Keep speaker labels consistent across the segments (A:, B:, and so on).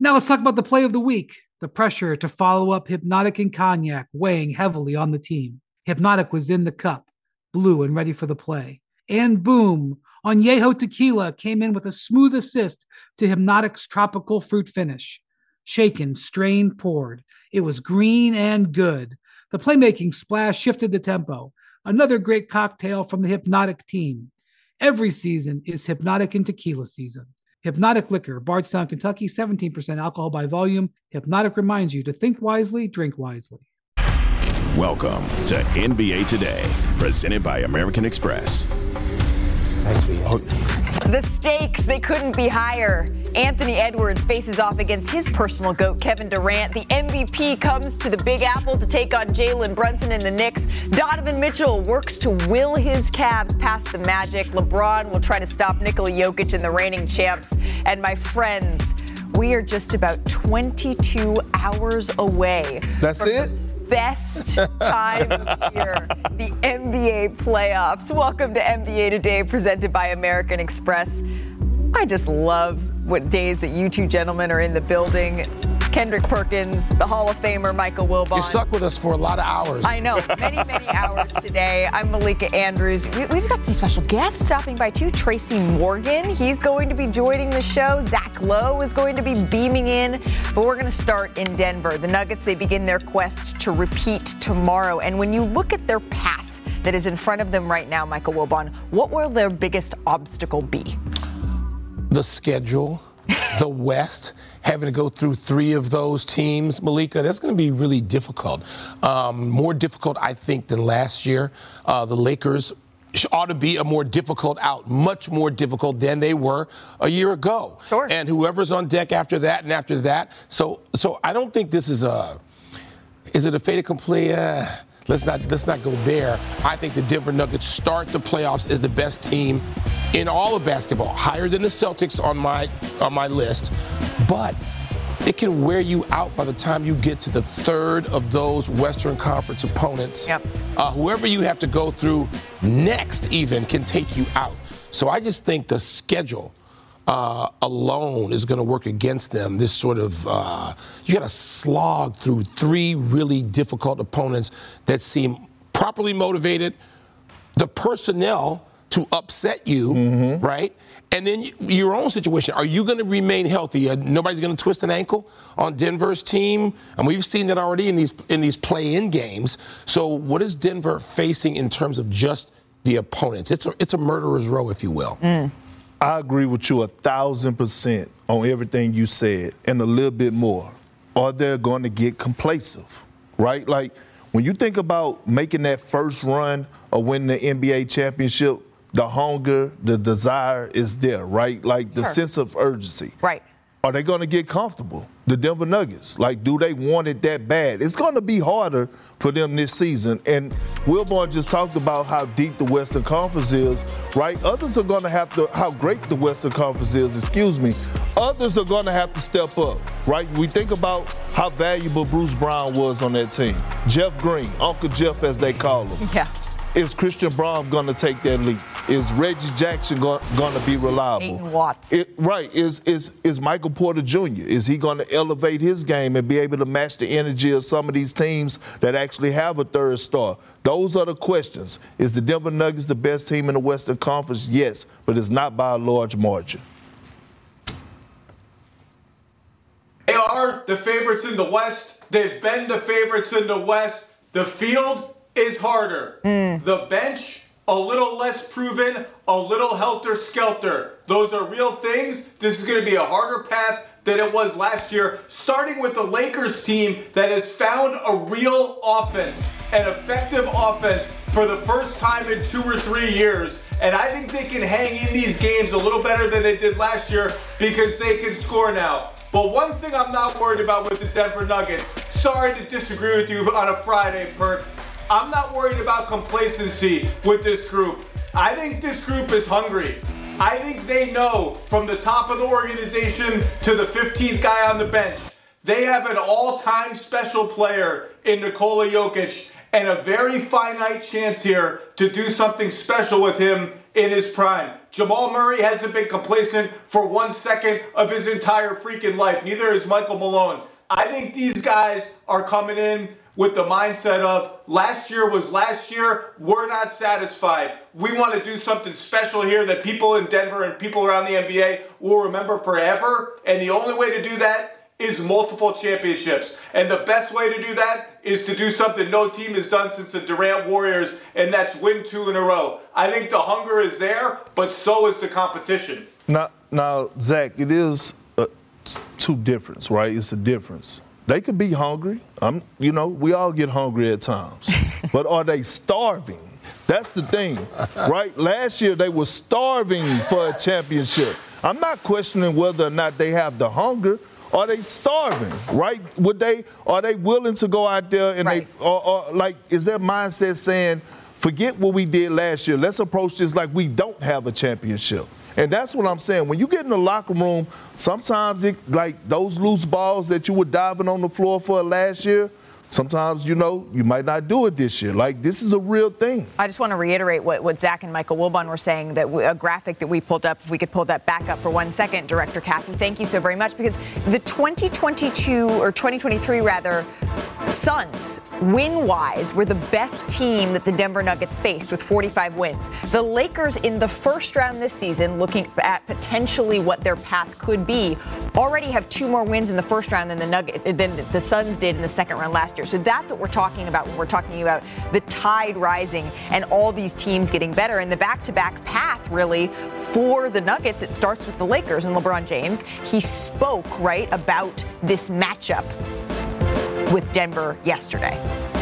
A: Now let's talk about the play of the week. The pressure to follow up Hypnotic and Cognac weighing heavily on the team. Hypnotic was in the cup, blue and ready for the play. And boom, Añejo Tequila came in with a smooth assist to Hypnotic's tropical fruit finish. Shaken, strained, poured. It was green and good. The playmaking splash shifted the tempo. Another great cocktail from the Hypnotic team. Every season is Hypnotic and Tequila season. Hypnotic Liquor, Bardstown, Kentucky, 17% alcohol by volume. Hypnotic reminds you to think wisely, drink wisely.
B: Welcome to NBA Today, presented by American Express.
C: The stakes, they couldn't be higher. Anthony Edwards faces off against his personal GOAT, Kevin Durant. The MVP comes to the Big Apple to take on Jalen Brunson and the Knicks. Donovan Mitchell works to will his Cavs past the Magic. LeBron will try to stop Nikola Jokic and the reigning champs. And my friends, we are just about 22 hours away.
D: That's it?
C: Best time of year, the NBA playoffs. Welcome to NBA Today, presented by American Express. I just love what days that you two gentlemen are in the building. Kendrick Perkins, the Hall of Famer Michael Wilbon.
D: You're stuck with us for a lot of hours.
C: I know, many hours today. I'm Malika Andrews. We've got some special guests stopping by too. Tracy Morgan, he's going to be joining the show. Zach Lowe is going to be beaming in. But we're going to start in Denver. The Nuggets, they begin their quest to repeat tomorrow. And when you look at their path that is in front of them right now, Michael Wilbon, what will their biggest obstacle be?
D: The schedule, the West, having to go through three of those teams, Malika, that's going to be really difficult. More difficult, I think, than last year. The Lakers ought to be a more difficult out, much more difficult than they were a year ago.
C: Sure.
D: And whoever's on deck after that and after that. So I don't think this is it a fait accompli? Let's not go there. I think the Denver Nuggets start the playoffs as the best team in all of basketball, higher than the Celtics on my list, but it can wear you out by the time you get to the third of those Western Conference opponents.
C: Yep.
D: Whoever you have to go through next even can take you out. So I just think the schedule alone is going to work against them. This sort of, you got to slog through three really difficult opponents that seem properly motivated, the personnel to upset you, right? And then your own situation. Are you going to remain healthy? Nobody's going to twist an ankle on Denver's team, and we've seen that already in these play-in games. So what is Denver facing in terms of just the opponents? It's a murderer's row, if you will.
E: I agree with you 1,000% on everything you said, and a little bit more. Are they going to get complacent, right? Like, when you think about making that first run or winning the NBA championship, the hunger, the desire is there, right? Like the sense of urgency.
C: Right.
E: Are they going to get comfortable? The Denver Nuggets, like, do they want it that bad? It's going to be harder for them this season. And Wilbon just talked about how deep the Western Conference is, right? Others are going to have to, how great the Western Conference is, Others are going to have to step up, right? We think about how valuable Bruce Brown was on that team. Jeff Green, Uncle Jeff as they call him.
C: Yeah.
E: Is Christian Braun going to take that leap? Is Reggie Jackson going to be reliable?
C: Peyton Watts.
E: Is Michael Porter Jr., is he going to elevate his game and be able to match the energy of some of these teams that actually have a third star? Those are the questions. Is the Denver Nuggets the best team in the Western Conference? Yes, but it's not by a large margin.
F: They are the favorites in the West. They've been the favorites in the West. The field is harder. The bench, a little less proven, a little helter-skelter. Those are real things. This is going to be a harder path than it was last year, starting with the Lakers team that has found a real offense, an effective offense for the first time in 2 or 3 years. And I think they can hang in these games a little better than they did last year because they can score now. But one thing I'm not worried about with the Denver Nuggets, sorry to disagree with you on a Friday, Perk, I'm not worried about complacency with this group. I think this group is hungry. I think they know from the top of the organization to the 15th guy on the bench, they have an all-time special player in Nikola Jokic and a very finite chance here to do something special with him in his prime. Jamal Murray hasn't been complacent for 1 second of his entire freaking life. Neither is Michael Malone. I think these guys are coming in with the mindset of last year was last year. We're not satisfied. We want to do something special here that people in Denver and people around the NBA will remember forever. And the only way to do that is multiple championships. And the best way to do that is to do something no team has done since the Durant Warriors, and that's win 2 in a row. I think the hunger is there, but so is the competition.
E: Now, Zach, it is two difference, right? It's a difference. They could be hungry. We all get hungry at times. But are they starving? That's the thing, right? Last year, they were starving for a championship. I'm not questioning whether or not they have the hunger. Are they starving, right? Are they willing to go out there and right. Is their mindset saying, forget what we did last year. Let's approach this like we don't have a championship. And that's what I'm saying. When you get in the locker room, sometimes those loose balls that you were diving on the floor for last year, sometimes, you might not do it this year. This is a real thing.
C: I just want to reiterate what Zach and Michael Wilbon were saying, that a graphic that we pulled up, if we could pull that back up for 1 second, Director Kathy, thank you so very much, because the 2023 Suns, win-wise, were the best team that the Denver Nuggets faced with 45 wins. The Lakers in the first round this season, looking at potentially what their path could be, already have 2 more wins in the first round than the Suns did in the second round last year. So that's what we're talking about when we're talking about the tide rising and all these teams getting better. And the back-to-back path, really, for the Nuggets, it starts with the Lakers and LeBron James. He spoke, about this matchup with Denver yesterday.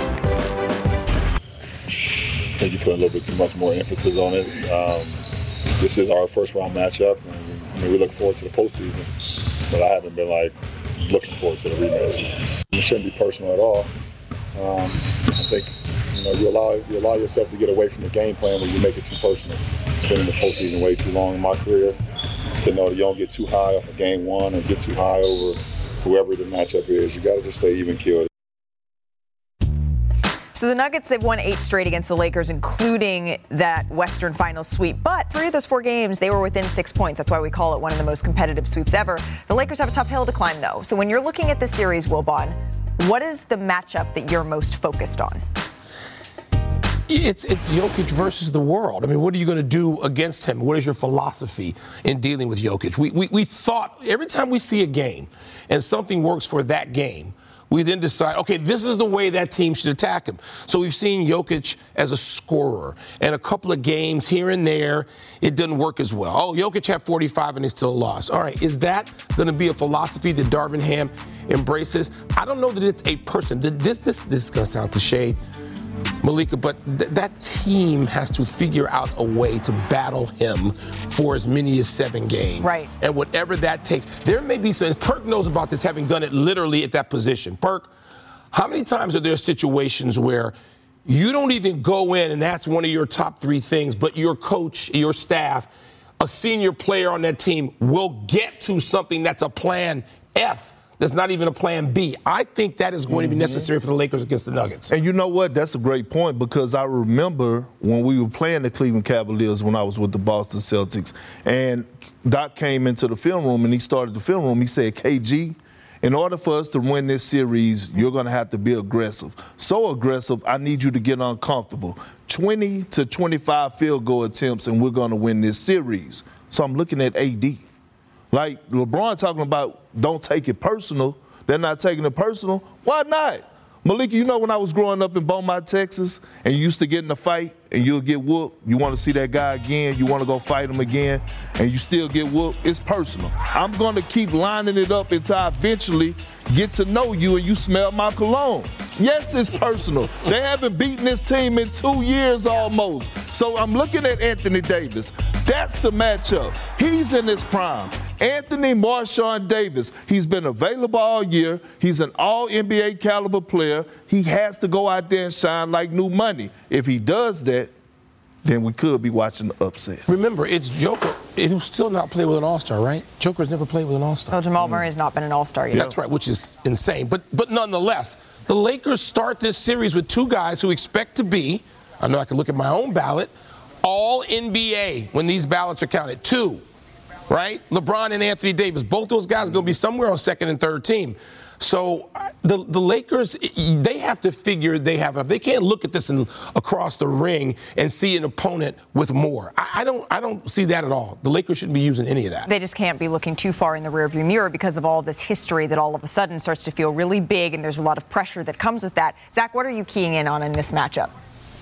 G: I think you put a little bit too much more emphasis on it. This is our first round matchup. We look forward to the postseason, but I haven't been looking forward to the rematches. It shouldn't be personal at all. I think you allow yourself to get away from the game plan when you make it too personal. I've been in the postseason way too long in my career to know that you don't get too high off of game one or get too high over whoever the matchup is. You got to just stay even keeled.
C: So the Nuggets, they've won 8 straight against the Lakers, including that Western Finals sweep. But 3 of those 4 games, they were within 6 points. That's why we call it one of the most competitive sweeps ever. The Lakers have a tough hill to climb, though. So when you're looking at the series, Wilbon, what is the matchup that you're most focused on?
D: It's Jokic versus the world. I mean, what are you going to do against him? What is your philosophy in dealing with Jokic? We thought every time we see a game and something works for that game, we then decide, okay, this is the way that team should attack him. So we've seen Jokic as a scorer, and a couple of games here and there, it didn't work as well. Oh, Jokic had 45 and they still lost. All right, is that going to be a philosophy that Darvin Ham embraces? I don't know that it's a person. This is going to sound cliche, Malika, but that team has to figure out a way to battle him for as many as 7 games.
C: Right.
D: And whatever that takes. There may be some, Perk knows about this, having done it literally at that position. Perk, how many times are there situations where you don't even go in and that's one of your top 3 things, but your coach, your staff, a senior player on that team will get to something that's a plan F? There's not even a plan B. I think that is going to be necessary for the Lakers against the Nuggets.
E: And you know what? That's a great point, because I remember when we were playing the Cleveland Cavaliers when I was with the Boston Celtics, and Doc came into the film room and he started the film room. He said, KG, in order for us to win this series, you're going to have to be aggressive. So aggressive, I need you to get uncomfortable. 20 to 25 field goal attempts, and we're going to win this series. So I'm looking at AD. Like LeBron talking about don't take it personal. They're not taking it personal. Why not? Malika, you know when I was growing up in Beaumont, Texas, and you used to get in a fight and you'll get whooped, you want to see that guy again, you want to go fight him again, and you still get whooped, it's personal. I'm going to keep lining it up until I eventually get to know you and you smell my cologne. Yes, it's personal. They haven't beaten this team in 2 years almost. So I'm looking at Anthony Davis. That's the matchup. He's in his prime. Anthony Marshawn Davis, he's been available all year. He's an all-NBA caliber player. He has to go out there and shine like new money. If he does that, then we could be watching the upset.
D: Remember, it's Joker who's still not played with an All-Star, right? Joker's never played with an All-Star.
C: Well, Jamal Murray has not been an All-Star yet.
D: That's right, which is insane. But nonetheless, the Lakers start this series with 2 guys who expect to be, I know I can look at my own ballot, all NBA when these ballots are counted. 2, right? LeBron and Anthony Davis. Both those guys are going to be somewhere on second and third team. So the Lakers, they have to figure they can't look at this across the ring and see an opponent with more. I don't see that at all. The Lakers shouldn't be using any of that.
C: They just can't be looking too far in the rearview mirror because of all this history that all of a sudden starts to feel really big, and there's a lot of pressure that comes with that. Zach, what are you keying in on in this matchup?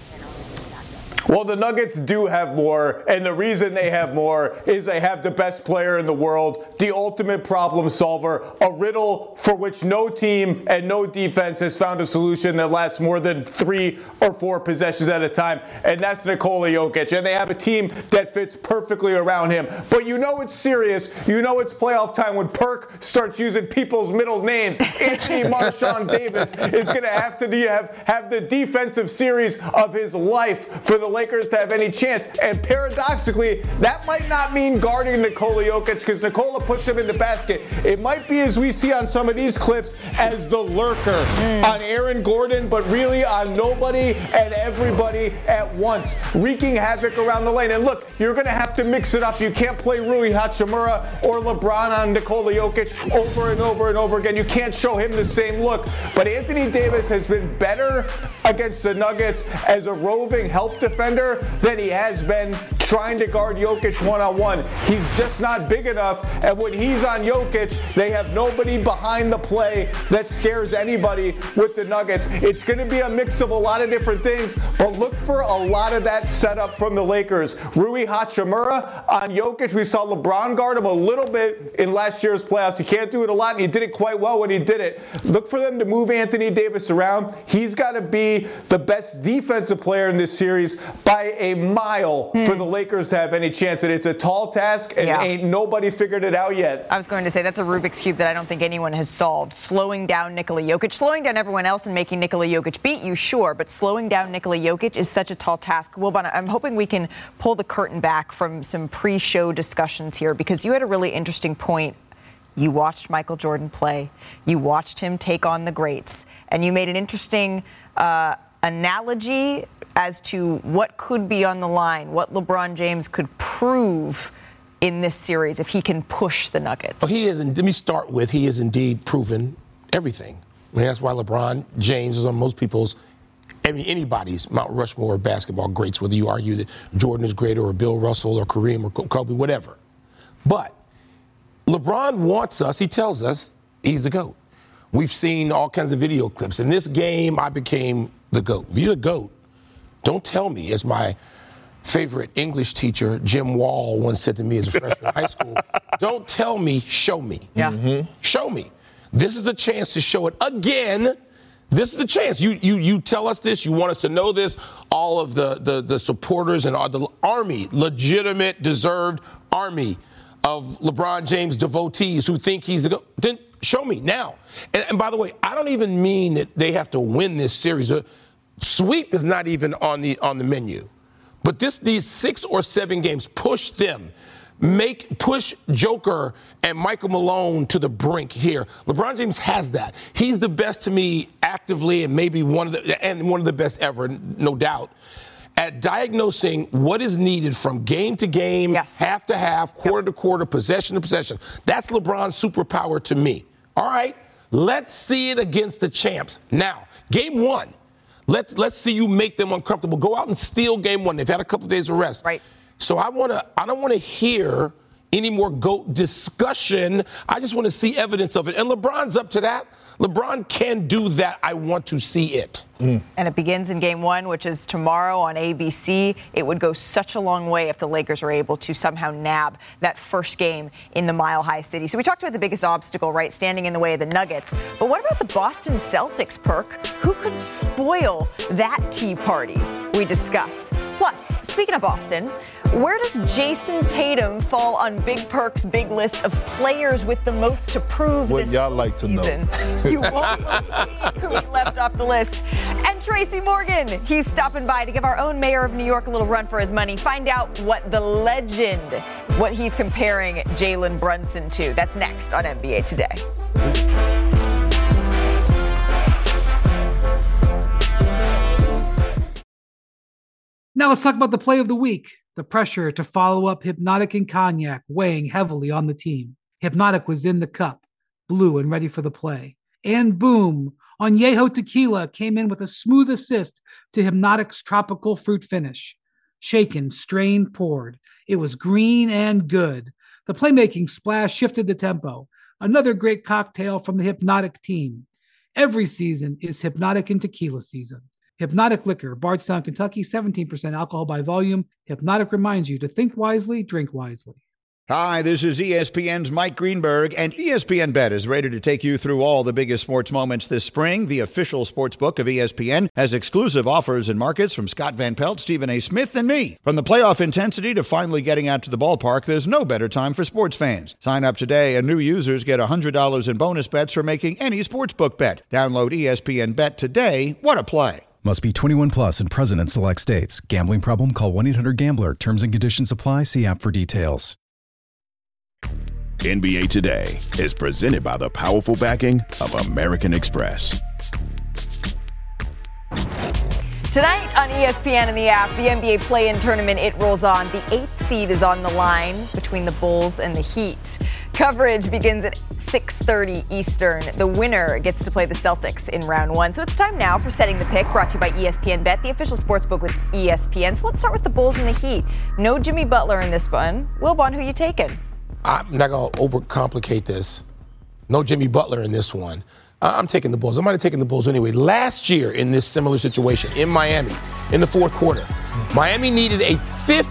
F: Well, the Nuggets do have more, and the reason they have more is they have the best player in the world, the ultimate problem solver, a riddle for which no team and no defense has found a solution that lasts more than 3 or 4 possessions at a time, and that's Nikola Jokic. And they have a team that fits perfectly around him. But you know it's serious. You know it's playoff time when Perk starts using people's middle names. Anthony Marshawn Davis is going to have the defensive series of his life for the Lakers to have any chance. And paradoxically, that might not mean guarding Nikola Jokic because Nikola puts him in the basket. It might be, as we see on some of these clips, as the lurker on Aaron Gordon, but really on nobody and everybody at once, wreaking havoc around the lane. And look, you're going to have to mix it up. You can't play Rui Hachimura or LeBron on Nikola Jokic over and over and over again. You can't show him the same look. But Anthony Davis has been better against the Nuggets as a roving help defender than he has been trying to guard Jokic one-on-one. He's just not big enough, and when he's on Jokic, they have nobody behind the play that scares anybody with the Nuggets. It's going to be a mix of a lot of different things, but look for a lot of that setup from the Lakers. Rui Hachimura on Jokic, we saw LeBron guard him a little bit in last year's playoffs. He can't do it a lot, and he did it quite well when he did it. Look for them to move Anthony Davis around. He's got to be the best defensive player in this series by a mile for the Lakers to have any chance. And it's a tall task, and ain't nobody figured it out yet.
C: I was going to say that's a Rubik's Cube that I don't think anyone has solved. Slowing down Nikola Jokic, slowing down everyone else and making Nikola Jokic beat you, sure, but slowing down Nikola Jokic is such a tall task. Wilbon, I'm hoping we can pull the curtain back from some pre-show discussions here because you had a really interesting point. You watched Michael Jordan play. You watched him take on the greats. And you made an interesting analogy as to what could be on the line, what LeBron James could prove in this series if he can push the Nuggets.
D: Well, let me start with, he has indeed proven everything. I mean, that's why LeBron James is on most people's, anybody's Mount Rushmore of basketball greats, whether you argue that Jordan is greater or Bill Russell or Kareem or Kobe, whatever. But LeBron wants us, he tells us, he's the GOAT. We've seen all kinds of video clips. In this game, I became the GOAT. If you're the GOAT, don't tell me, as my favorite English teacher, Jim Wall, once said to me as a freshman in high school, don't tell me, show me.
C: Yeah.
D: Mm-hmm. Show me. This is a chance to show it again. This is a chance. You tell us this. You want us to know this. All of the supporters and all the army, legitimate, deserved army of LeBron James devotees who think he's the GOAT. Then show me now. And by the way, I don't even mean that they have to win this series. Sweep is not even on the menu. But these 6 or 7 games, push them. Push Joker and Michael Malone to the brink here. LeBron James has that. He's the best to me actively and maybe one of the best ever, no doubt, at diagnosing what is needed from game to game, half to half, quarter to quarter, possession to possession. That's LeBron's superpower to me. All right, let's see it against the champs. Now, game 1. Let's see you make them uncomfortable. Go out and steal game 1. They've had a couple of days of rest.
C: Right.
D: So I don't want to hear any more GOAT discussion. I just want to see evidence of it. And LeBron's up to that. LeBron can do that. I want to see it.
C: And it begins in game 1, which is tomorrow on ABC. It would go such a long way if the Lakers are able to somehow nab that first game in the Mile High City. So we talked about the biggest obstacle, right, standing in the way of the Nuggets. But what about the Boston Celtics, Perk? Who could spoil that tea party? We discuss. Plus, speaking of Boston, where does Jason Tatum fall on Big Perk's big list of players with the most to prove
E: what
C: this
E: y'all like
C: season?
E: To know.
C: You won't believe who he left off the list. And Tracy Morgan, he's stopping by to give our own mayor of New York a little run for his money. Find out what the legend, what he's comparing Jalen Brunson to. That's next on NBA Today.
A: Now let's talk about the play of the week. The pressure to follow up Hypnotic and Cognac weighing heavily on the team. Hypnotic was in the cup, blue and ready for the play. And boom, Añejo Tequila came in with a smooth assist to Hypnotic's tropical fruit finish. Shaken, strained, poured. It was green and good. The playmaking splash shifted the tempo. Another great cocktail from the Hypnotic team. Every season is Hypnotic and Tequila season. Hypnotic Liquor, Bardstown, Kentucky, 17% alcohol by volume. Hypnotic reminds you to think wisely, drink wisely.
H: Hi, this is ESPN's Mike Greenberg, and ESPN Bet is ready to take you through all the biggest sports moments this spring. The official sports book of ESPN has exclusive offers and markets from Scott Van Pelt, Stephen A. Smith, and me. From the playoff intensity to finally getting out to the ballpark, there's no better time for sports fans. Sign up today, and new users get $100 in bonus bets for making any sportsbook bet. Download ESPN Bet today. What a play.
I: Must be 21 plus and present in select states. Gambling problem? Call 1-800-GAMBLER. Terms and conditions apply. See app for details.
B: NBA Today is presented by the powerful backing of American Express.
C: Tonight on ESPN and the app, the NBA play-in tournament, it rolls on. The 8th seed is on the line between the Bulls and the Heat. Coverage begins at 6:30 Eastern. The winner gets to play the Celtics in round 1. So it's time now for Setting the Pick, brought to you by ESPN Bet, the official sportsbook with ESPN. So let's start with the Bulls and the Heat. No Jimmy Butler in this one. Wilbon, who you taking?
D: I'm not going to overcomplicate this. No Jimmy Butler in this one. I'm taking the Bulls. I might have taken the Bulls anyway. Last year in this similar situation in Miami, in the fourth quarter, Miami needed a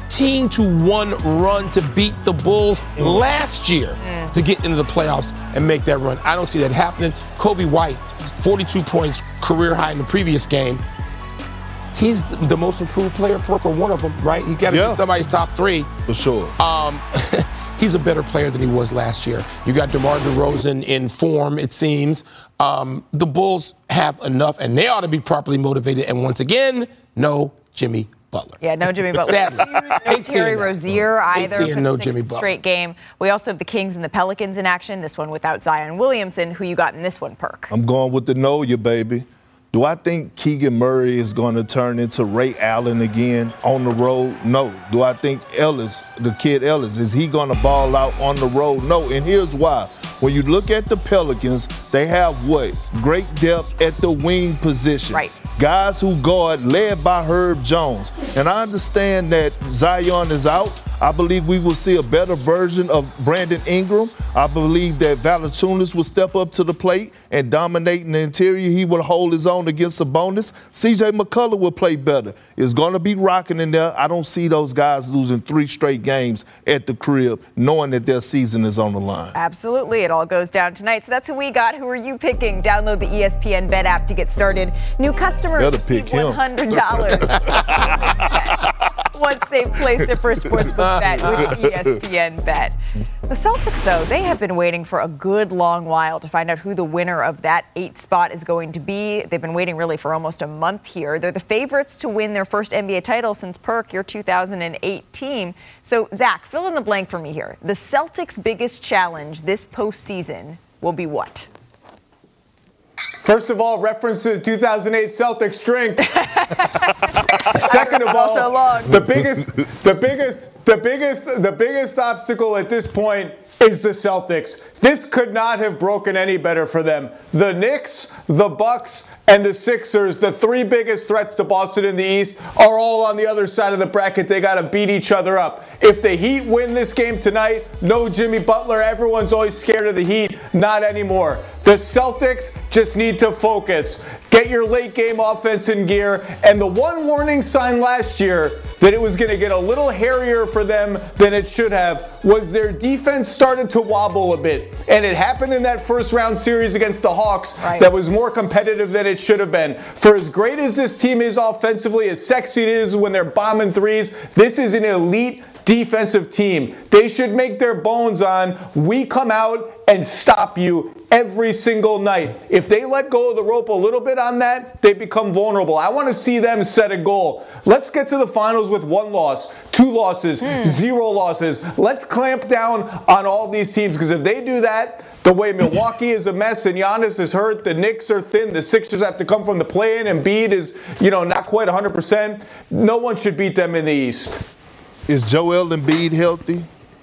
D: 15-1 run to beat the Bulls last year to get into the playoffs and make that run. I don't see that happening. Kobe White, 42 points, career high in the previous game. He's the most improved player, Perk, or one of them, right? He got to be somebody's top 3.
E: For sure.
D: He's a better player than he was last year. You got DeMar DeRozan in form, it seems. The Bulls have enough, and they ought to be properly motivated. And once again, no Jimmy Butler.
C: Yeah, no Jimmy Butler. No Terry Rozier either for the 6th straight game. We also have the Kings and the Pelicans in action, this one without Zion Williamson. Who you got in this one, Perk?
E: I'm going with the know you, baby. Do I think Keegan Murray is going to turn into Ray Allen again on the road? No. Do I think Ellis, the kid Ellis, is he going to ball out on the road? No. And here's why. When you look at the Pelicans, they have what? Great depth at the wing position.
C: Right.
E: Guys who guard, led by Herb Jones. And I understand that Zion is out. I believe we will see a better version of Brandon Ingram. I believe that Valanciunas will step up to the plate and dominate in the interior. He will hold his own against Sabonis. C.J. McCullough will play better. It's going to be rocking in there. I don't see those guys losing 3 straight games at the crib, knowing that their season is on the line.
C: Absolutely. It all goes down tonight. So that's who we got. Who are you picking? Download the ESPN Bet app to get started. New customers receive $100. Once they've placed their first sportsbook bet with ESPN Bet. The Celtics, though, they have been waiting for a good long while to find out who the winner of that 8th spot is going to be. They've been waiting really for almost a month here. They're the favorites to win their first NBA title since Perk, your 2008 team. So, Zach, fill in the blank for me here. The Celtics' biggest challenge this postseason will be what?
F: First of all, reference to the 2008 Celtics drink. Second of all, the biggest obstacle at this point is the Celtics. This could not have broken any better for them. The Knicks, the Bucks, and the Sixers, the 3 biggest threats to Boston in the East, are all on the other side of the bracket. They got to beat each other up. If the Heat win this game tonight, no Jimmy Butler. Everyone's always scared of the Heat. Not anymore. The Celtics just need to focus. Get your late game offense in gear. And the one warning sign last year that it was going to get a little hairier for them than it should have was their defense started to wobble a bit. And it happened in that first round series against the Hawks that was more competitive than it should have been. For as great as this team is offensively, as sexy it is when they're bombing threes, this is an elite defensive team. They should make their bones on, we come out and stop you every single night. If they let go of the rope a little bit on that, they become vulnerable. I want to see them set a goal. Let's get to the finals with 1 loss, 2 losses, 0 losses. Let's clamp down on all these teams, because if they do that, The way Milwaukee is a mess and Giannis is hurt, the Knicks are thin, the Sixers have to come from the play-in, and Embiid is, not quite 100%. No one should beat them in the East.
E: Is Joel Embiid healthy?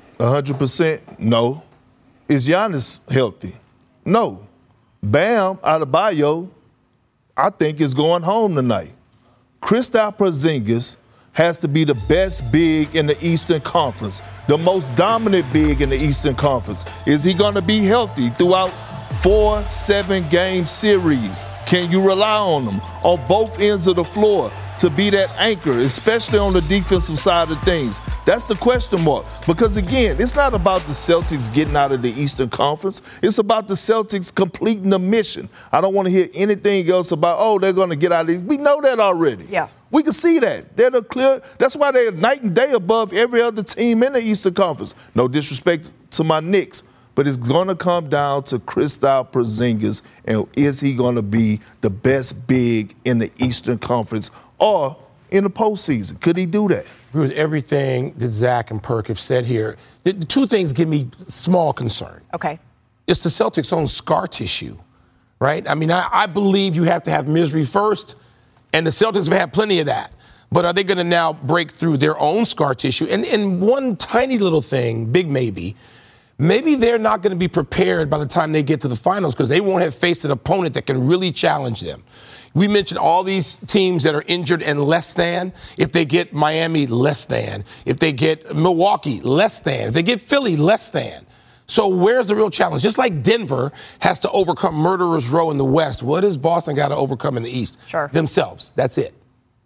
E: 100%? No. Is Giannis healthy? No. Bam Adebayo, I think, is going home tonight. Kristaps Porzingis has to be the best big in the Eastern Conference, the most dominant big in the Eastern Conference. Is he going to be healthy throughout 4 7-game series? Can you rely on him on both ends of the floor to be that anchor, especially on the defensive side of things? That's the question mark. Because, again, it's not about the Celtics getting out of the Eastern Conference. It's about the Celtics completing the mission. I don't want to hear anything else about, they're going to get out of these. We know that already.
C: Yeah.
E: We can see that. They're the clear. That's why they're night and day above every other team in the Eastern Conference. No disrespect to my Knicks, but it's going to come down to Kristaps Porzingis, and is he going to be the best big in the Eastern Conference or in the postseason? Could he do that?
D: With everything that Zach and Perk have said here, the two things give me small concern.
C: Okay.
D: It's the Celtics' own scar tissue, right? I mean, I believe you have to have misery first, and the Celtics have had plenty of that. But are they going to now break through their own scar tissue? And one tiny little thing, big maybe they're not going to be prepared by the time they get to the finals because they won't have faced an opponent that can really challenge them. We mentioned all these teams that are injured and less than. If they get Miami, less than. If they get Milwaukee, less than. If they get Philly, less than. So where's the real challenge? Just like Denver has to overcome Murderers Row in the West, what has Boston got to overcome in the East?
C: Sure.
D: Themselves. That's it.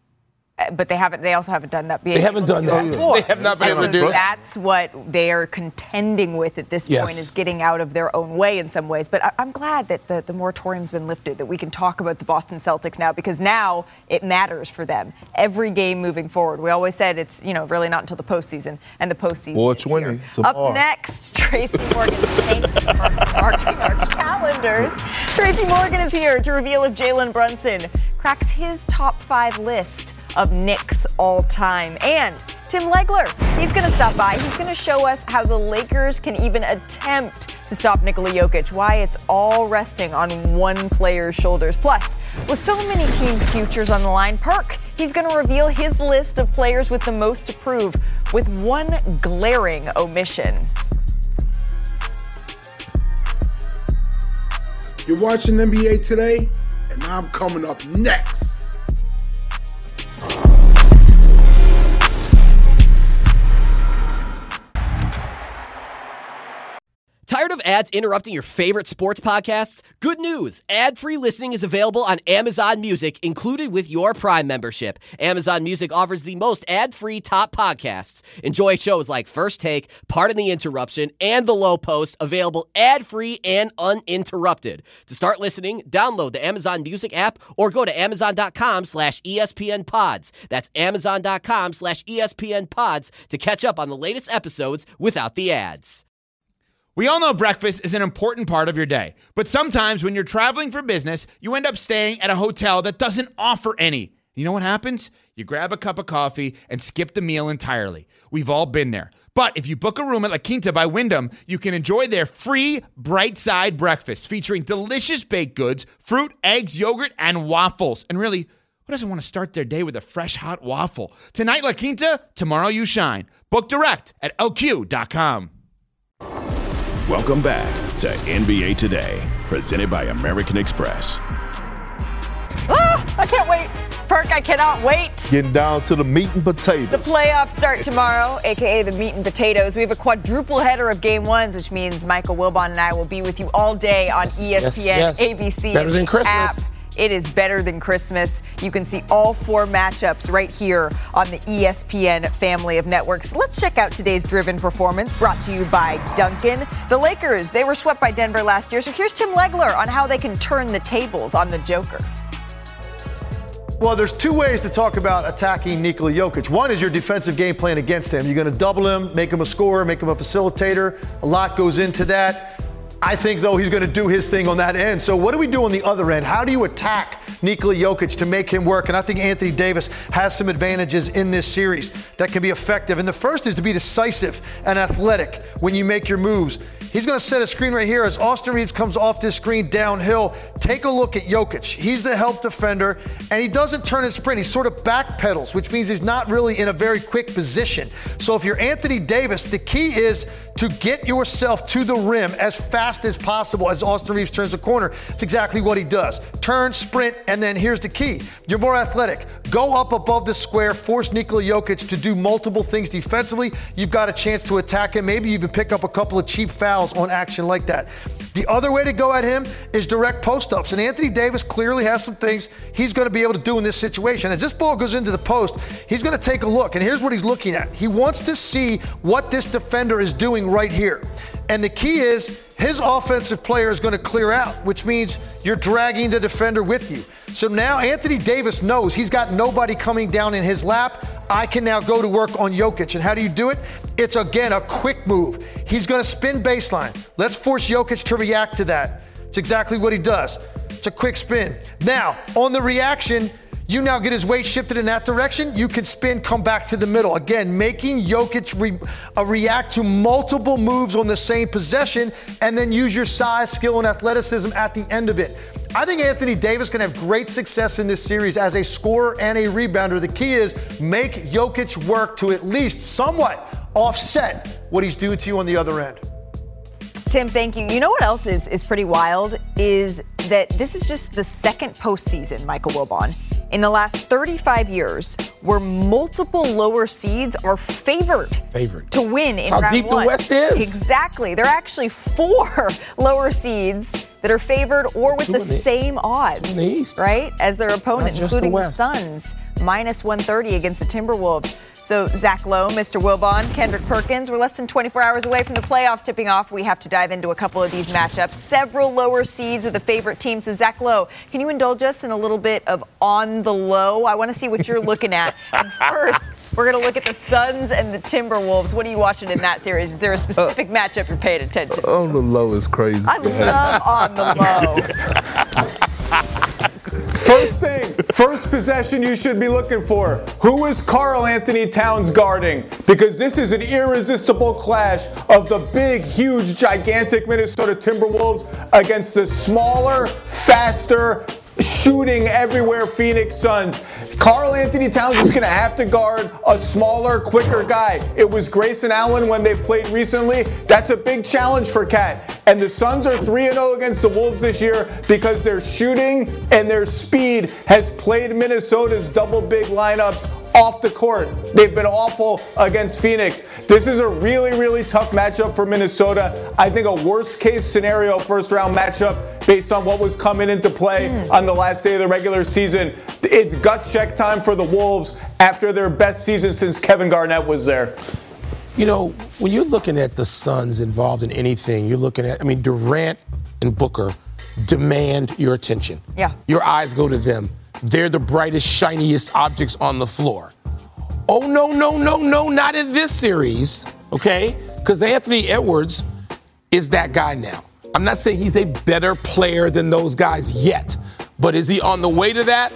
C: But they also haven't done that.
D: They haven't done that. They have not been able to do it.
C: That's what they are contending with at this point, is getting out of their own way in some ways. But I'm glad that the moratorium's been lifted, that we can talk about the Boston Celtics now, because now it matters for them. Every game moving forward. We always said it's, really not until the postseason, and the postseason
E: 420
C: is here. Up next, Tracy Morgan. Thank you for marking our calendars. Tracy Morgan is here to reveal if Jalen Brunson cracks his top 5 list of Knicks all time. And Tim Legler, he's going to stop by. He's going to show us how the Lakers can even attempt to stop Nikola Jokic, why it's all resting on one player's shoulders. Plus, with so many teams' futures on the line, Perk, he's going to reveal his list of players with the most to prove, with one glaring omission.
J: You're watching NBA Today, and I'm coming up next.
K: Tired of ads interrupting your favorite sports podcasts? Good news! Ad-free listening is available on Amazon Music, included with your Prime membership. Amazon Music offers the most ad-free top podcasts. Enjoy shows like First Take, Pardon the Interruption, and The Low Post, available ad-free and uninterrupted. To start listening, download the Amazon Music app or go to Amazon.com/ESPN Pods. That's Amazon.com/ESPN Pods to catch up on the latest episodes without the ads.
L: We all know breakfast is an important part of your day, but sometimes when you're traveling for business, you end up staying at a hotel that doesn't offer any. You know what happens? You grab a cup of coffee and skip the meal entirely. We've all been there. But if you book a room at La Quinta by Wyndham, you can enjoy their free Bright Side breakfast featuring delicious baked goods, fruit, eggs, yogurt, and waffles. And really, who doesn't want to start their day with a fresh hot waffle? Tonight, La Quinta, tomorrow you shine. Book direct at LQ.com.
B: Welcome back to NBA Today, presented by American Express.
C: I can't wait. Perk, I cannot wait.
E: Getting down to the meat and potatoes.
C: The playoffs start tomorrow, a.k.a. the meat and potatoes. We have a quadruple header of game ones, which means Michael Wilbon and I will be with you all day on ESPN, ABC,
D: Better than Christmas.
C: app. It is better than Christmas. You can see all 4 matchups right here on the ESPN family of networks. Let's check out today's Driven Performance, brought to you by Dunkin'. The Lakers, they were swept by Denver last year, so here's Tim Legler on how they can turn the tables on the Joker.
M: Well, there's 2 ways to talk about attacking Nikola Jokic. One is your defensive game plan against him. You're going to double him, make him a scorer, make him a facilitator. A lot goes into that. I think, though, he's going to do his thing on that end. So what do we do on the other end? How do you attack Nikola Jokic to make him work? And I think Anthony Davis has some advantages in this series that can be effective. And the first is to be decisive and athletic when you make your moves. He's going to set a screen right here as Austin Reeves comes off this screen downhill. Take a look at Jokic. He's the help defender, and he doesn't turn his sprint. He sort of backpedals, which means he's not really in a very quick position. So if you're Anthony Davis, the key is to get yourself to the rim as fast as possible as Austin Reeves turns the corner. It's exactly what he does. Turn, sprint, and then here's the key. You're more athletic. Go up above the square, force Nikola Jokic to do multiple things defensively. You've got a chance to attack him, maybe even pick up a couple of cheap fouls on action like that. The other way to go at him is direct post-ups, and Anthony Davis clearly has some things he's going to be able to do in this situation. As this ball goes into the post, he's going to take a look, and here's what he's looking at. He wants to see what this defender is doing right here. And the key is his offensive player is going to clear out, which means you're dragging the defender with you. So now Anthony Davis knows he's got nobody coming down in his lap. I can now go to work on Jokic. And how do you do it? It's, again, a quick move. He's going to spin baseline. Let's force Jokic to react to that. It's exactly what he does. It's a quick spin. Now, on the reaction, you now get his weight shifted in that direction. You can spin, come back to the middle. Again, making Jokic react to multiple moves on the same possession, and then use your size, skill, and athleticism at the end of it. I think Anthony Davis can have great success in this series as a scorer and a rebounder. The key is make Jokic work to at least somewhat offset what he's doing to you on the other end.
C: Tim, thank you. You know what else is pretty wild is that this is just the second postseason, Michael Wilbon, in the last 35 years where multiple lower seeds are favored to win in round one.
D: How deep the West is.
C: Exactly. There are actually 4 lower seeds that are favored or with the same odds, right, as their opponent, including the Suns, minus 130 against the Timberwolves. So Zach Lowe, Mr. Wilbon, Kendrick Perkins, we're less than 24 hours away from the playoffs tipping off. We have to dive into a couple of these matchups. Several lower seeds are the favorite teams. So Zach Lowe, can you indulge us in a little bit of on the low? I want to see what you're looking at. And first, we're going to look at the Suns and the Timberwolves. What are you watching in that series? Is there a specific matchup you're paying attention to?
E: On the low is crazy.
C: I love on the low.
N: First possession you should be looking for. Who is Karl Anthony Towns guarding? Because this is an irresistible clash of the big, huge, gigantic Minnesota Timberwolves against the smaller, faster, shooting everywhere Phoenix Suns. Karl Anthony Towns is going to have to guard a smaller, quicker guy. It was Grayson Allen when they played recently. That's a big challenge for Cat. And the Suns are 3-0 against the Wolves this year because their shooting and their speed has played Minnesota's double big lineups off the court. They've been awful against Phoenix. This is a really, really tough matchup for Minnesota. I think a worst case scenario first round matchup based on what was coming into play on the last day of the regular season. It's gut check time for the Wolves after their best season since Kevin Garnett was there.
D: You know, when you're looking at the Suns involved in anything, you're looking at, Durant and Booker demand your attention.
C: Yeah.
D: Your eyes go to them. They're the brightest, shiniest objects on the floor. Oh, no, not in this series, okay? Because Anthony Edwards is that guy now. I'm not saying he's a better player than those guys yet, but is he on the way to that?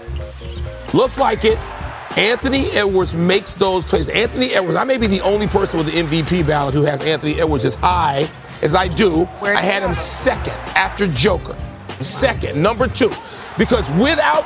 D: Looks like it. Anthony Edwards makes those plays. Anthony Edwards, I may be the only person with the MVP ballot who has Anthony Edwards as high as I do. I had him second after Joker. Second, number 2. Because without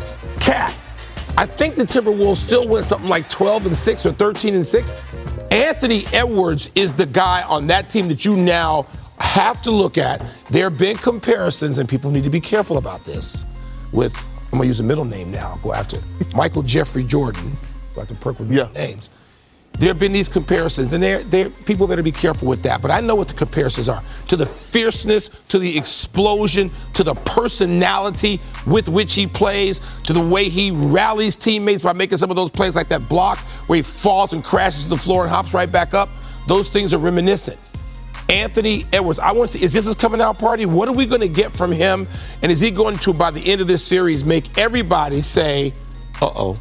D: Cat, I think the Timberwolves still win something like 12-6 or 13-6. Anthony Edwards is the guy on that team that you now have to look at. There have been comparisons, and people need to be careful about this, with, I'm going to use a middle name now, I'll go after Michael Jeffrey Jordan. Go after Perk with names. There have been these comparisons, and people better be careful with that. But I know what the comparisons are. To the fierceness, to the explosion, to the personality with which he plays, to the way he rallies teammates by making some of those plays like that block where he falls and crashes to the floor and hops right back up. Those things are reminiscent. Anthony Edwards, I want to see, is this his coming out party? What are we going to get from him? And is he going to, by the end of this series, make everybody say, uh-oh?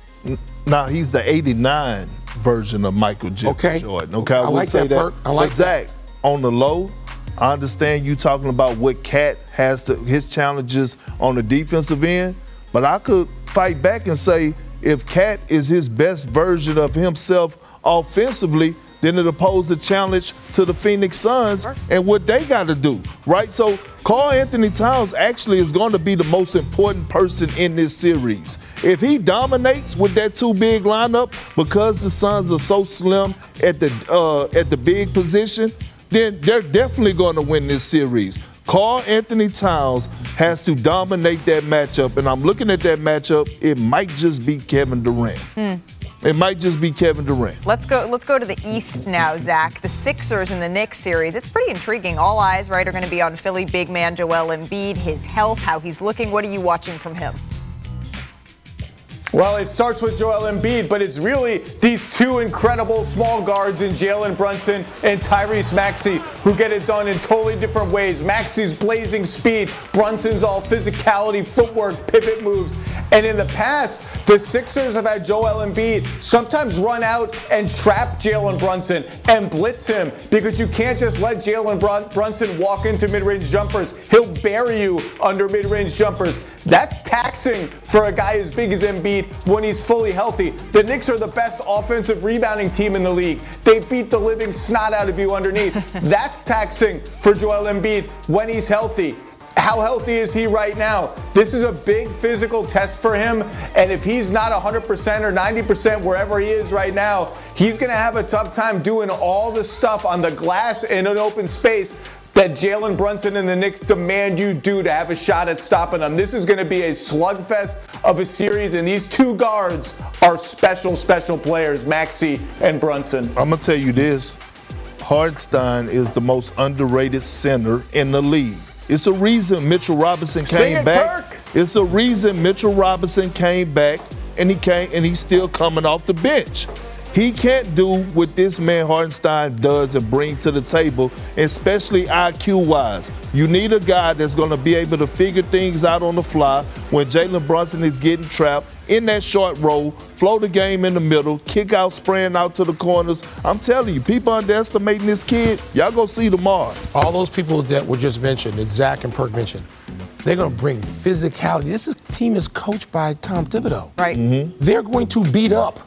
E: Now, he's the 89 version of Michael Jordan. Okay,
D: I
E: I would
D: like
E: say
D: that. I like
E: Zach, on the low, I understand you talking about what Cat has his challenges on the defensive end, but I could fight back and say if Cat is his best version of himself offensively, then it poses a challenge to the Phoenix Suns and what they got to do, right? So Karl-Anthony Towns actually is going to be the most important person in this series. If he dominates with that two big lineup because the Suns are so slim at the big position, then they're definitely going to win this series. Karl-Anthony Towns has to dominate that matchup, and I'm looking at that matchup. It might just be Kevin Durant. It might just be Kevin Durant.
C: Let's go to the East now, Zach. The Sixers and the Knicks series. It's pretty intriguing. All eyes, right, are going to be on Philly big man Joel Embiid, his health, how he's looking. What are you watching from him?
N: Well, it starts with Joel Embiid, but it's really these two incredible small guards in Jalen Brunson and Tyrese Maxey who get it done in totally different ways. Maxey's blazing speed, Brunson's all physicality, footwork, pivot moves. And in the past, the Sixers have had Joel Embiid sometimes run out and trap Jalen Brunson and blitz him because you can't just let Jalen Brunson walk into mid-range jumpers. He'll bury you under mid-range jumpers. That's taxing for a guy as big as Embiid when he's fully healthy. The Knicks are the best offensive rebounding team in the league. They beat the living snot out of you underneath. That's taxing for Joel Embiid when he's healthy. How healthy is he right now? This is a big physical test for him, and if he's not 100% or 90% wherever he is right now, he's going to have a tough time doing all the stuff on the glass in an open space that Jalen Brunson and the Knicks demand you do to have a shot at stopping them. This is going to be a slugfest of a series, and these two guards are special players, Maxey and Brunson.
E: I'm going to tell you this. Hartenstein is the most underrated center in the league. It's a reason Mitchell Robinson came back. It's a reason Mitchell Robinson came back, and he's still coming off the bench. He can't do what this man Hartenstein does and bring to the table, especially IQ-wise. You need a guy that's going to be able to figure things out on the fly when Jalen Brunson is getting trapped in that short roll, flow the game in the middle, kick out, spraying out to the corners. I'm telling you, people underestimating this kid. Y'all go see tomorrow.
D: All those people that were just mentioned, that Zach and Perk mentioned, they're going to bring physicality. This team is coached by Tom Thibodeau.
C: Right.
E: Mm-hmm.
D: They're going to beat up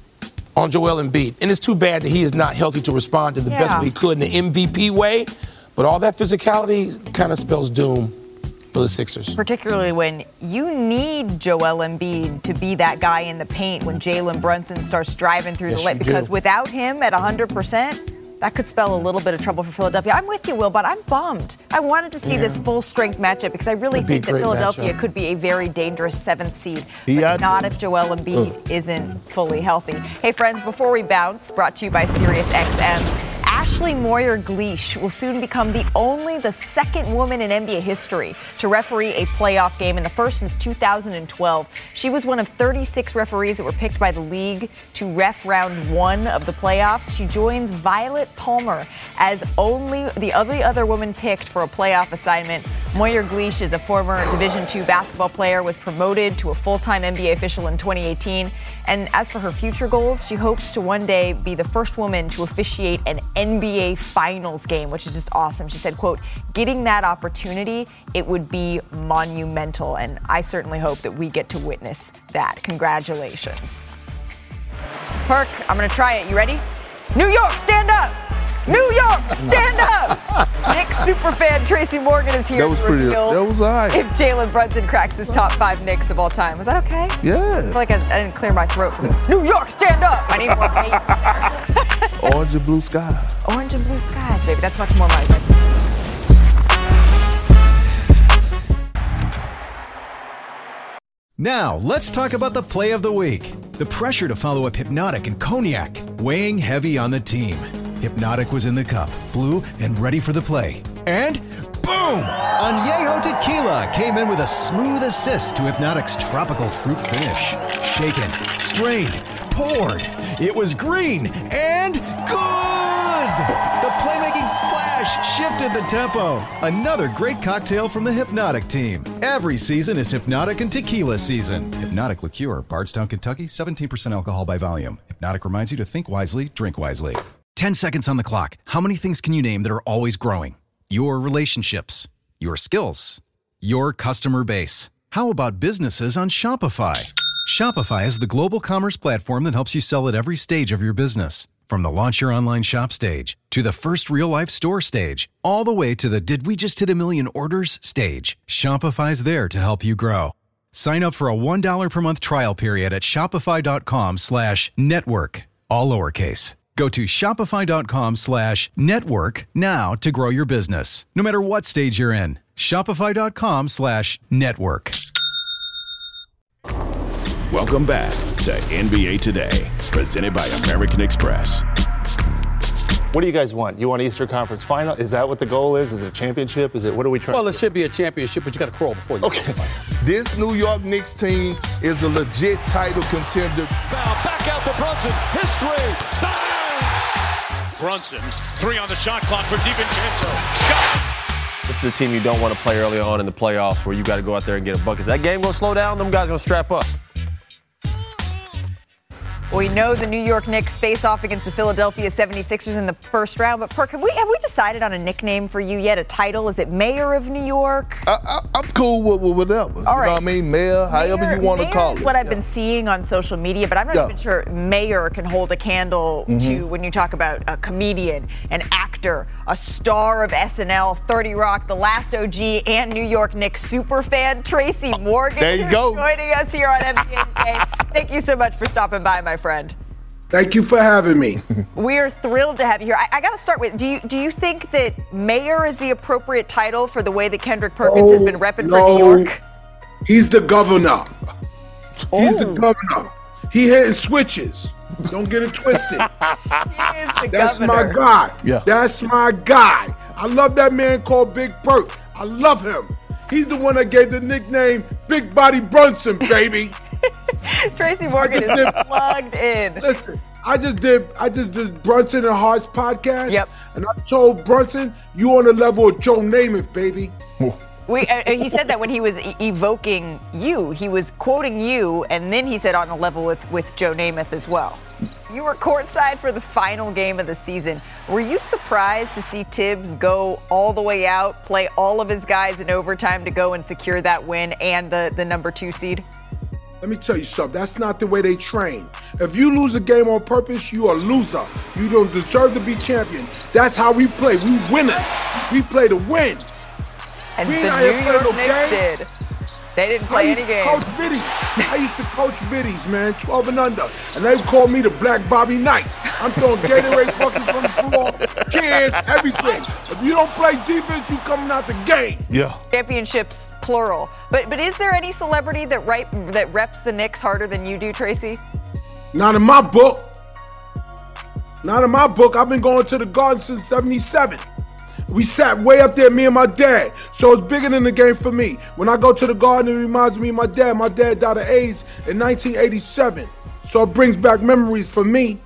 D: on Joel Embiid. And it's too bad that he is not healthy to respond in the best way he could in the MVP way. But all that physicality kind of spells doom for the Sixers.
C: Particularly when you need Joel Embiid to be that guy in the paint when Jalen Brunson starts driving through the lane. Because without him at 100%, that could spell a little bit of trouble for Philadelphia. I'm with you, Will, but I'm bummed. I wanted to see this full-strength matchup because I really think that Philadelphia could be a very dangerous 7th seed, but not if Joel Embiid isn't fully healthy. Hey, friends, before we bounce, brought to you by SiriusXM. Ashley Moyer-Gleish will soon become the second woman in NBA history to referee a playoff game, and the first since 2012. She was one of 36 referees that were picked by the league to ref round 1 of the playoffs. She joins Violet Palmer as only the other woman picked for a playoff assignment. Moyer-Gleish is a former Division II basketball player, was promoted to a full-time NBA official in 2018. And as for her future goals, she hopes to one day be the first woman to officiate an NBA Finals game, which is just awesome. She said, quote, getting that opportunity, it would be monumental. And I certainly hope that we get to witness that. Congratulations. Perk, I'm going to try it. You ready? New York, stand up! New York, stand up! Knicks superfan Tracy Morgan is here to reveal
E: that was all right.
C: if Jalen Brunson cracks his top 5 Knicks of all time. Was that okay?
E: Yeah.
C: I feel like I didn't clear my throat for the New York, stand up! I need more bass.
E: Orange and blue skies.
C: Orange and blue skies, baby. That's much more money.
I: Now, let's talk about the play of the week. The pressure to follow up Hypnotic and Cognac, weighing heavy on the team. Hypnotic was in the cup, blue, and ready for the play. And boom! Añejo Tequila came in with a smooth assist to Hypnotic's tropical fruit finish. Shaken, strained, poured. It was green and good! The playmaking splash shifted the tempo. Another great cocktail from the Hypnotic team. Every season is Hypnotic and Tequila season. Hypnotic Liqueur, Bardstown, Kentucky, 17% alcohol by volume. Hypnotic reminds you to think wisely, drink wisely. 10 seconds on the clock. How many things can you name that are always growing? Your relationships, your skills, your customer base. How about businesses on Shopify? Shopify is the global commerce platform that helps you sell at every stage of your business. From the launch your online shop stage, to the first real-life store stage, all the way to the did we just hit a million orders stage, Shopify's there to help you grow. Sign up for a $1 per month trial period at shopify.com/network, all lowercase. Go to shopify.com/network now to grow your business, no matter what stage you're in. Shopify.com/network.
B: Welcome back to NBA Today, presented by American Express.
O: What do you guys want? You want Eastern Conference Final? Is that what the goal is? Is it a championship? What are we trying to do?
P: Well, it should be a championship, but you got to crawl before you.
E: Okay. This New York Knicks team is a legit title contender.
Q: Now back out to Brunson. His three.
R: Brunson, 3 on the shot clock for DiVincenzo. Got it.
O: This is a team you don't want to play early on in the playoffs where you got to go out there and get a bucket. Is that game going to slow down? Them guys going to strap up.
C: We know the New York Knicks face off against the Philadelphia 76ers in the first round. But, Perk, have we decided on a nickname for you yet? A title? Is it Mayor of New York?
E: I'm cool with whatever.
C: All right.
E: You know what I mean? Mayor, however you want to call it.
C: What I've been seeing on social media, but I'm not even sure Mayor can hold a candle to when you talk about a comedian, an actor, a star of SNL, 30 Rock, The Last OG, and New York Knicks superfan, Tracy Morgan.
E: There you go.
C: Joining us here on NBA Today. Thank you so much for stopping by, my friend.
J: Thank you for having me.
C: We are thrilled to have you here. I got to start with, do you think that Mayor is the appropriate title for the way that Kendrick Perkins has been repping for New York?
J: He's the governor. He's the governor. He hitting switches. Don't get it twisted.
C: He is the
J: That's
C: governor.
J: my guy.
E: Yeah.
J: That's my guy. I love that man called Big Perk. I love him. He's the one that gave the nickname Big Body Brunson, baby.
C: Tracy Morgan is plugged in.
J: Listen, I just did Brunson and Hart's podcast.
C: Yep.
J: And I told Brunson, you on the level of Joe Namath, baby.
C: He said that when he was evoking you, he was quoting you, and then he said on the level with Joe Namath as well. You were courtside for the final game of the season. Were you surprised to see Tibbs go all the way out, play all of his guys in overtime to go and secure that win and the number 2 seed?
J: Let me tell you something. That's not the way they train. If you lose a game on purpose, you are a loser. You don't deserve to be champion. That's how we play. We winners. We play to win.
C: And
J: we
C: the New York Knicks did. They didn't play any games.
J: I used to coach biddies, man, 12 and under. And they would call me the Black Bobby Knight. I'm throwing Gatorade buckets from the floor, kids, everything. If you don't play defense, you coming out the game.
E: Yeah.
C: Championships, plural. But is there any celebrity that reps the Knicks harder than you do, Tracy?
J: Not in my book. Not in my book. I've been going to the Garden since 77. We sat way up there, me and my dad. So it's bigger than the game for me. When I go to the Garden, it reminds me of my dad. My dad died of AIDS in 1987. So it brings back memories for me.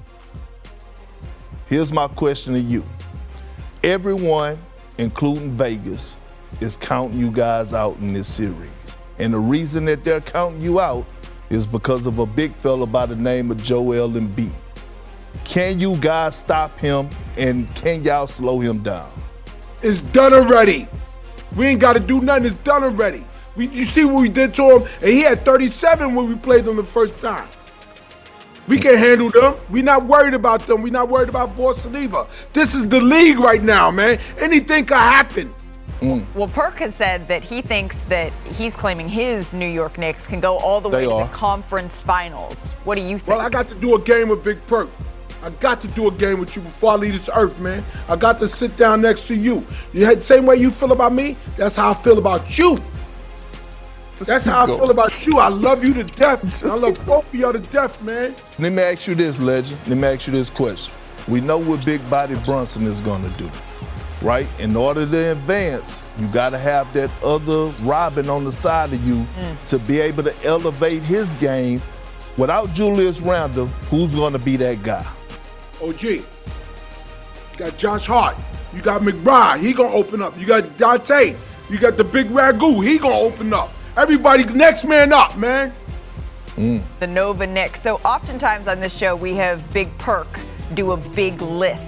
E: Here's my question to you. Everyone, including Vegas, is counting you guys out in this series. And the reason that they're counting you out is because of a big fella by the name of Joel Embiid. Can you guys stop him, and can y'all slow him down?
J: It's done already. We ain't got to do nothing. It's done already. You see what we did to him? And he had 37 when we played them the first time. We can handle them. We're not worried about them. We're not worried about Boston either. This is the league right now, man. Anything can happen.
C: Well, Perk has said that he thinks that he's claiming his New York Knicks can go all the way to the conference finals. What do you think?
J: Well, I got to do a game with Big Perk. I got to do a game with you before I leave this earth, man. I got to sit down next to you. You had the same way you feel about me, that's how I feel about you. That's how I feel about you. I love you to death. I love both of y'all to death, man.
E: Let me ask you this, legend. Let me ask you this question. We know what Big Body Brunson is going to do, right? In order to advance, you got to have that other Robin on the side of you to be able to elevate his game. Without Julius Randle, who's going to be that guy?
J: OG. You got Josh Hart. You got McBride. He going to open up. You got Dante. You got the big Ragu. He going to open up. Everybody, next man up, man.
C: The Nova Knicks. So oftentimes on this show, we have Big Perk do a big list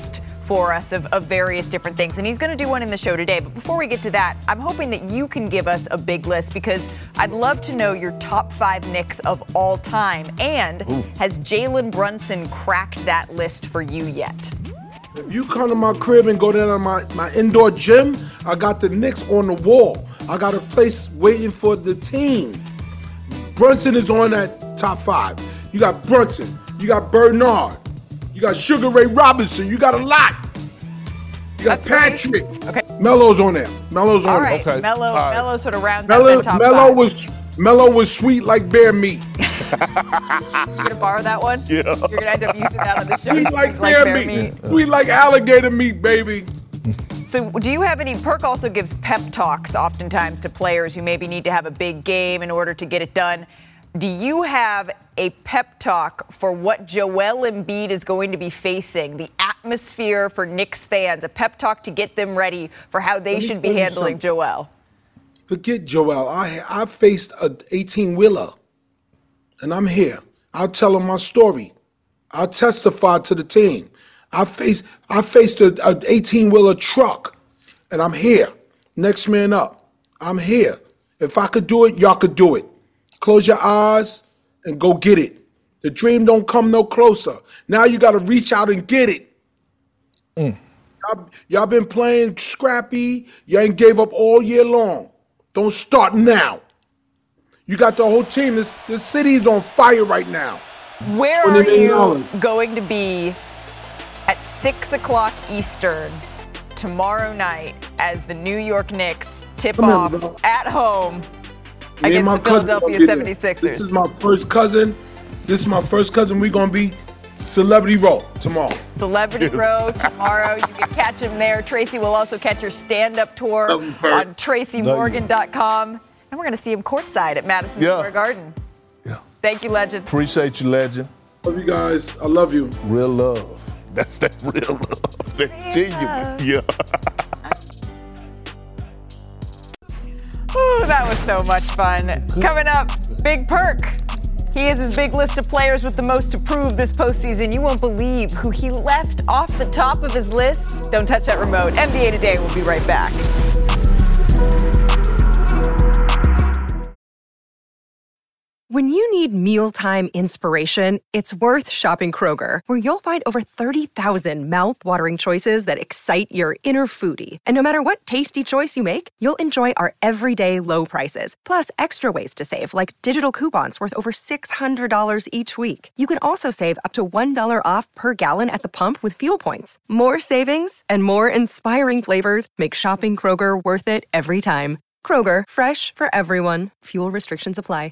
C: for us of various different things, and he's going to do one in the show today. But before we get to that, I'm hoping that you can give us a big list, because I'd love to know your top 5 Knicks of all time. And has Jalen Brunson cracked that list for you yet?
J: If you come to my crib and go down to my indoor gym, I got the Knicks on the wall. I got a place waiting for the team. Brunson is on that top 5. You got Brunson. You got Bernard. You got Sugar Ray Robinson. You got a lot. You got Patrick.
C: Okay.
J: Melo's on there. Melo's on
C: All right.
J: there.
C: Melo sort of rounds out that top 5.
J: Melo was sweet like bear meat.
C: You're going to borrow that one?
J: Yeah.
C: You're going to end up using that on the show.
J: Sweet like bear meat. Sweet like alligator meat, baby.
C: So do you have any, Perk also gives pep talks oftentimes to players who maybe need to have a big game in order to get it done. Do you have a pep talk for what Joel Embiid is going to be facing, the atmosphere for Knicks fans, a pep talk to get them ready for how they should be handling Joel?
J: Forget Joel. I faced an 18-wheeler, and I'm here. I'll tell them my story. I'll testify to the team. I faced an 18-wheeler truck, and I'm here. Next man up. I'm here. If I could do it, y'all could do it. Close your eyes and go get it. The dream don't come no closer. Now you got to reach out and get it. Y'all been playing scrappy. You ain't gave up all year long. Don't start now. You got the whole team. This city is on fire right now.
C: Where are you going to be at 6 o'clock Eastern tomorrow night as the New York Knicks tip off at home against the Philadelphia 76ers?
J: This is my first cousin. We're going to be Celebrity Row tomorrow.
C: Celebrity Row tomorrow. You can catch him there. Tracy will also catch your stand-up tour on TracyMorgan.com. And we're going to see him courtside at Madison Square Garden.
E: Yeah.
C: Thank you, Legend.
E: Appreciate you, Legend.
J: Love you guys. I love you.
E: Real love. That's that real love. That genuine. Yeah.
C: Ooh, that was so much fun. Coming up, Big Perk. He has his big list of players with the most to prove this postseason. You won't believe who he left off the top of his list. Don't touch that remote. NBA Today will be right back.
S: When you need mealtime inspiration, it's worth shopping Kroger, where you'll find over 30,000 mouth-watering choices that excite your inner foodie. And no matter what tasty choice you make, you'll enjoy our everyday low prices, plus extra ways to save, like digital coupons worth over $600 each week. You can also save up to $1 off per gallon at the pump with fuel points. More savings and more inspiring flavors make shopping Kroger worth it every time. Kroger, fresh for everyone. Fuel restrictions apply.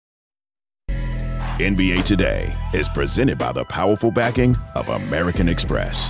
B: NBA Today is presented by the powerful backing of American Express.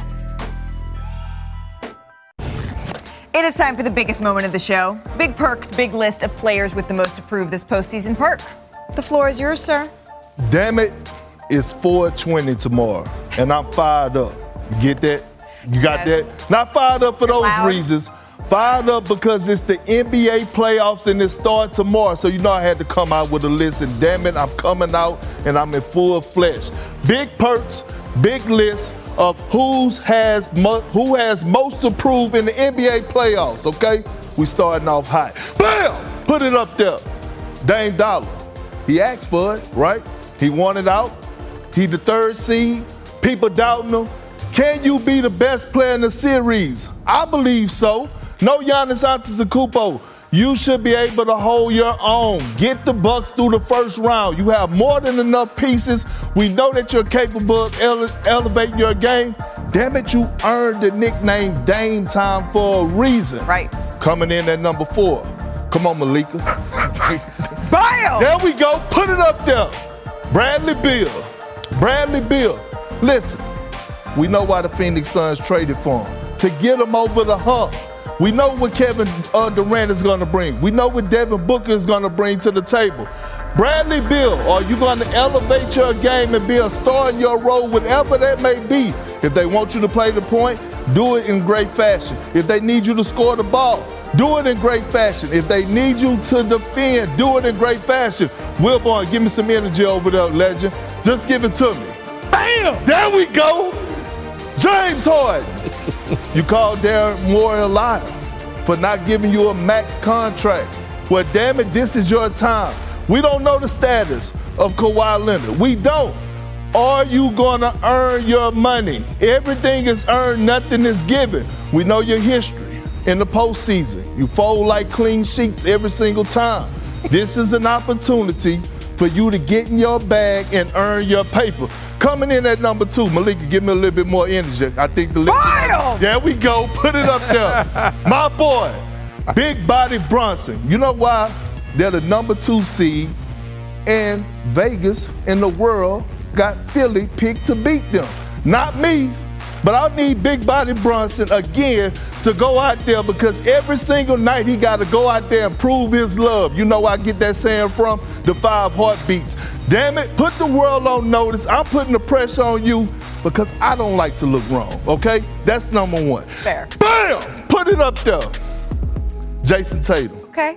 C: It is time for the biggest moment of the show. Big Perk's big list of players with the most to prove this postseason. Perk, the floor is yours, sir.
E: Damn it, it's 4:20 tomorrow, and I'm fired up. You get that? You got that? Not fired up for those reasons. Fired up because it's the NBA playoffs and it starts tomorrow. So you know I had to come out with a list, and damn it, I'm coming out and I'm in full flesh. Big Perks, big list of who has most to prove in the NBA playoffs, okay? We starting off high. Bam! Put it up there. Dame Dollar. He asked for it, right? He wanted out. He the third seed. People doubting him. Can you be the best player in the series? I believe so. No Giannis Antetokounmpo. You should be able to hold your own. Get the Bucks through the first round. You have more than enough pieces. We know that you're capable of elevating your game. Damn it, you earned the nickname Dame Time for a reason.
C: Right.
E: Coming in at number 4. Come on, Malika.
C: Bam!
E: There we go. Put it up there. Bradley Beal. Bradley Beal. Listen, we know why the Phoenix Suns traded for him. To get him over the hump. We know what Kevin Durant is going to bring. We know what Devin Booker is going to bring to the table. Bradley Beal, are you going to elevate your game and be a star in your role, whatever that may be? If they want you to play the point, do it in great fashion. If they need you to score the ball, do it in great fashion. If they need you to defend, do it in great fashion. Wilborn, give me some energy over there, legend. Just give it to me. Bam! There we go. James Harden. You called Darren Moore a liar for not giving you a max contract. Well, damn it, this is your time. We don't know the status of Kawhi Leonard. We don't. Are you going to earn your money? Everything is earned, nothing is given. We know your history in the postseason. You fold like clean sheets every single time. This is an opportunity for you to get in your bag and earn your paper. Coming in at number 2, Malika, give me a little bit more energy. I think the there we go. Put it up there. My boy, Big Body Brunson. You know why? They're the number 2 seed, and Vegas in the world got Philly picked to beat them. Not me, but I need Big Body Brunson again to go out there, because every single night he got to go out there and prove his love. You know where I get that saying from? The 5 heartbeats. Damn it, put the world on notice. I'm putting the pressure on you because I don't like to look wrong, okay? That's number 1.
C: Fair.
E: Bam! Put it up there. Jason Tatum.
C: Okay.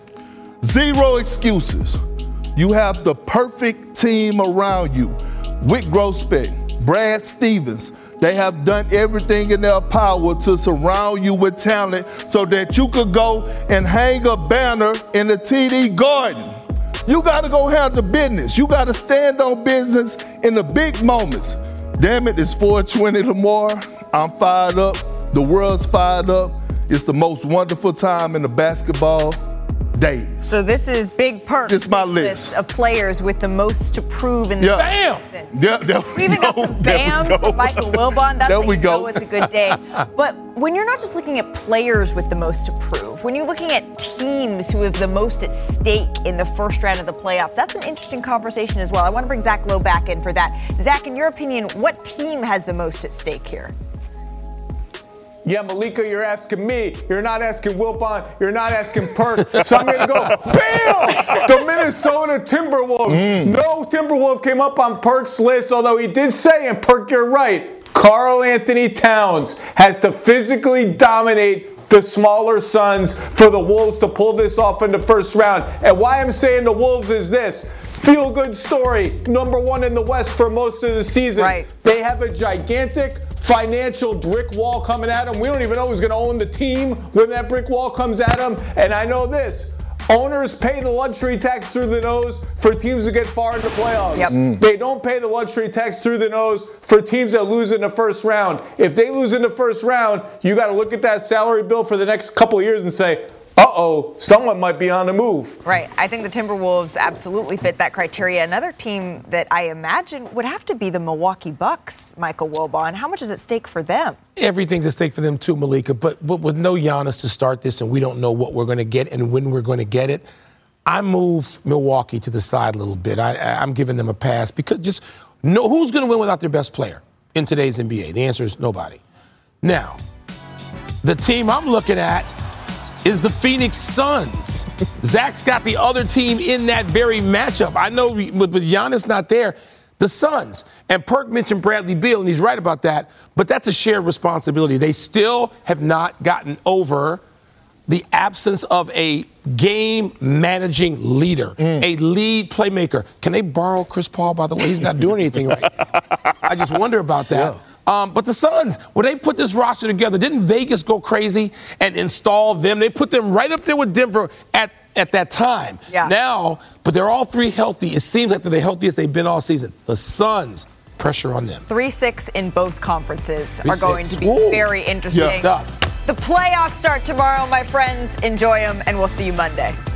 E: 0 excuses. You have the perfect team around you. Wick Grossbeck, Brad Stevens, they have done everything in their power to surround you with talent so that you could go and hang a banner in the TD Garden. You got to go handle business. You got to stand on business in the big moments. Damn it, it's 4:20 tomorrow. I'm fired up. The world's fired up. It's the most wonderful time in the basketball days.
C: So this is Big Perk's
E: This is my list
C: of players with the most to prove in the season. We even got some bams from Michael Wilbon. That's how you know it's a good day. But when you're not just looking at players with the most to prove, when you're looking at teams who have the most at stake in the first round of the playoffs, that's an interesting conversation as well. I want to bring Zach Lowe back in for that. Zach, in your opinion, what team has the most at stake here?
N: Yeah, Malika, you're asking me. You're not asking Wilbon. You're not asking Perk. So I'm going to go, bam! The Minnesota Timberwolves. No Timberwolf came up on Perk's list, although he did say, and Perk, you're right, Karl Anthony Towns has to physically dominate the smaller Suns for the Wolves to pull this off in the first round. And why I'm saying the Wolves is this. Feel-good story, number 1 in the West for most of the season. Right. They have a gigantic financial brick wall coming at them. We don't even know who's going to own the team when that brick wall comes at them. And I know this. Owners pay the luxury tax through the nose for teams that get far into playoffs. Yep. They don't pay the luxury tax through the nose for teams that lose in the first round. If they lose in the first round, you got to look at that salary bill for the next couple of years and say, uh-oh, someone might be on the move.
C: Right. I think the Timberwolves absolutely fit that criteria. Another team that I imagine would have to be the Milwaukee Bucks, Michael Wilbon. How much is at stake for them?
D: Everything's at stake for them too, Malika. But with no Giannis to start this, and we don't know what we're going to get and when we're going to get it, I move Milwaukee to the side a little bit. I'm giving them a pass because just who's going to win without their best player in today's NBA? The answer is nobody. Now, the team I'm looking at is the Phoenix Suns. Zach's got the other team in that very matchup. I know with Giannis not there, the Suns. And Perk mentioned Bradley Beal, and he's right about that, but that's a shared responsibility. They still have not gotten over the absence of a game-managing leader, a lead playmaker. Can they borrow Chris Paul, by the way? He's not doing anything right. I just wonder about that. Yeah. But the Suns, when they put this roster together, didn't Vegas go crazy and install them? They put them right up there with Denver at that time. Yeah. Now, but they're all 3 healthy. It seems like they're the healthiest they've been all season. The Suns, pressure on them.
C: 3-6 in both conferences are going to be very interesting.
D: Stuff.
C: The playoffs start tomorrow, my friends. Enjoy them, and we'll see you Monday.